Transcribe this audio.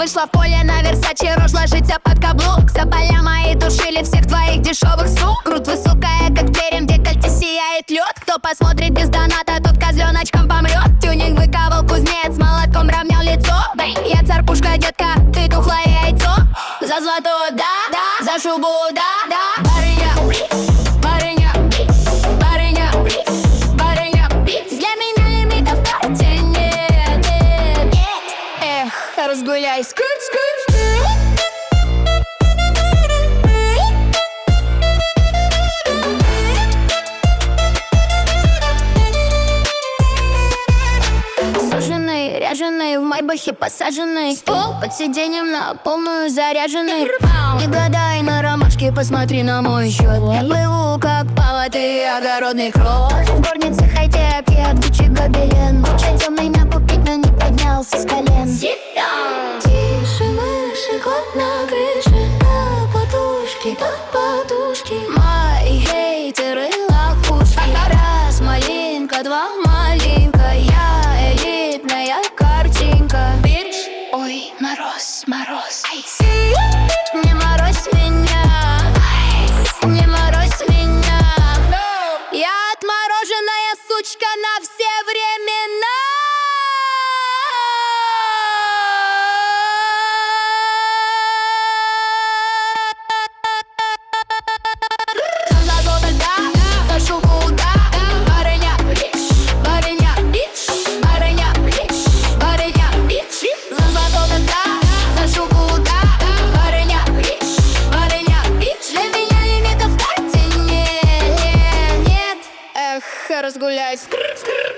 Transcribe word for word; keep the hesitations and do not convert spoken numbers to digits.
Вышла в поле на Версаче, рожь ложится под каблук. Соболя мои душили всех твоих дешевых сук. Грудь высокая, как терем, декольте сияет лед. Кто посмотрит без доната, тот козленочком помрет. Тюнинг выковал кузнец, молотком равнял лицо. Я царпушка, детка, ты тухлое яйцо. За злато, да, да, за шубу, да, да. Барыня, барыня, барыня, барыня. Для меня лимитов в карте нет, нет, нет. Эх, разгуляй, скрыт, скрыт. Суженый, ряженый, в майбахе посаженный. Стол под сиденьем на полную заряженный. Не гадай на ромашке, посмотри на мой счет. Я плыву, как полотый огородный крот. В горнице хай-тек, я Гуччи Гобелен. Лучше темный меня купить, но не поднялся с колен. Тише мыши, кот на крыше. На подушке, под подушки. Мои хейтеры лохушки. Раз малинка, два малинка. Я элитная картинка. Бич, ой, мороз, мороз. Айс. Не морозь меня, не морозь меня. Я отмороженная сучка на все времена. За золото, да, за шубу, да. Барыня, барыня, барыня, барыня, за золото, да, за шубу, да. Барыня, барыня, для меня лимитов в карте нет, нет, нет. Эх, разгуляй, скр, скр.